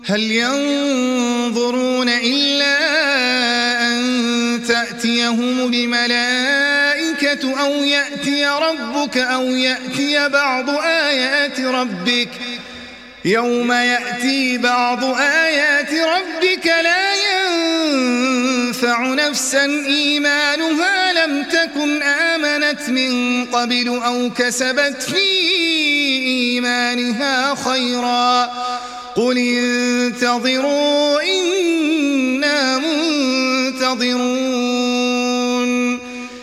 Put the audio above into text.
هل ينظرون إلا أن تأتيهم بملائكة أو يأتي ربك أو يأتي بعض آيات ربك يوم يأتي بعض آيات ربك لا ينفع نفسا إيمانها لم تكن آمنت من قبل أو كسبت في إيمانها خيرا قل انتظروا إنا منتظرون